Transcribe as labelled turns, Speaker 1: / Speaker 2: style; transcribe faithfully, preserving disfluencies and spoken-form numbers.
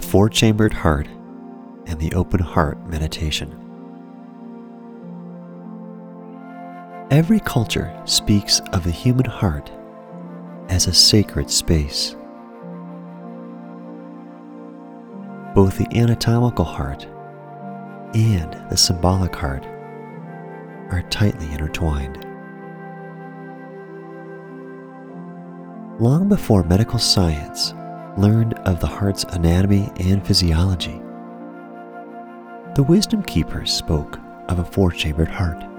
Speaker 1: four-chambered heart and the open heart meditation. Every culture speaks of the human heart as a sacred space. Both the anatomical heart and the symbolic heart are tightly intertwined. Long before medical science learned of the heart's anatomy and physiology, the wisdom keepers spoke of a four-chambered heart.